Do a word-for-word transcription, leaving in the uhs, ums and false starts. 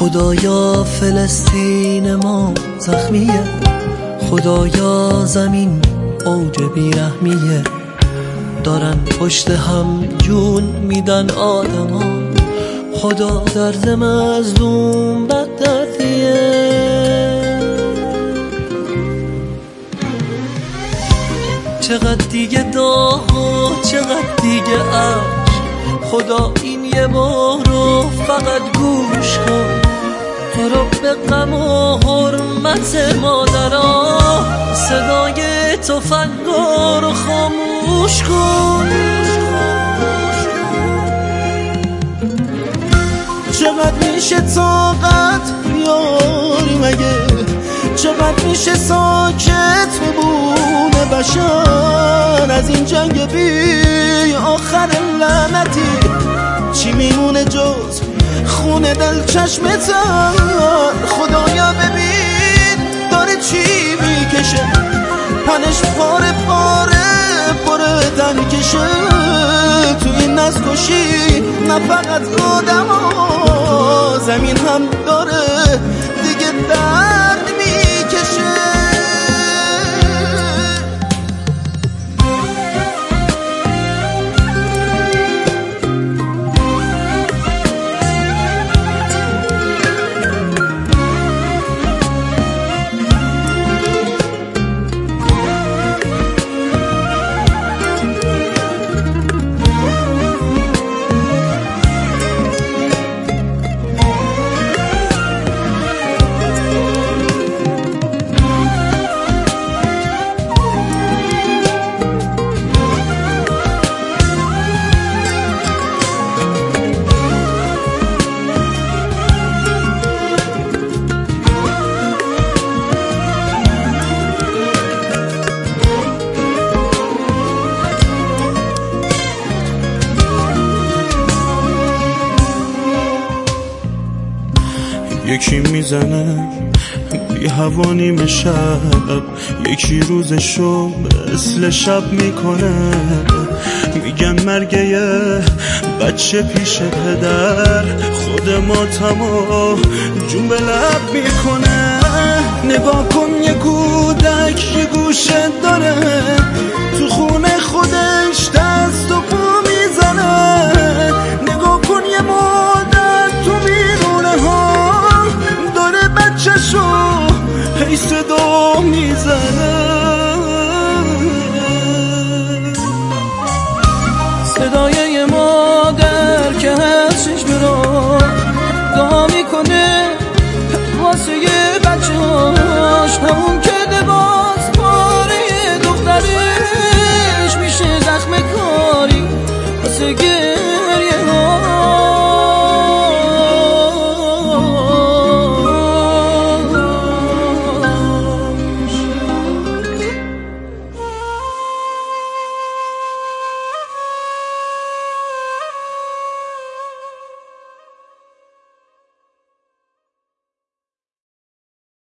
خدایا فلسطین ما زخمیه، خدایا زمین اوج بیرحمیه، دارن پشت هم جون میدن آدما، خدا درد مظلوم بد دردیه. چقدر دیگه داغ و چقدر دیگه عشق، خدا این یه بارو فقط گوش کن، تو رو به غم و حرمت مادرها، صدای تفنگا رو خاموش کن. چقدر میشه طاقت بیاری مگه، چقدر میشه ساکت بمونه بشر از این جنگ بی آخر لعنتی؟ چی میمونه جز خون دل چشمتم؟ خدایا ببین داره چی میکشه، پنش پاره پاره پاره تن کشه، تو این نزکشی نه فقط آدم ها، زمین هم داره دیگه درد میکشه. یکی میزنه بی هوا نیمه شب، یکی روزشو مثل شب میکنه، میگن مرگ یه بچه پیش پدر، خود ماتمو جون به لب میکنه. نگاه کن یه کودک یه گوشه داره، تو خونه خودش دست و پا میزنه، نگاه کن یه مادر تو بیرونه ها بچه‌شو هی صدا میزنه، صدای یه مادر که هستش برا دعا میکنه واسه یه بچه‌هاش، همون که لباس پاره دخترش میشه زخم کاری واسه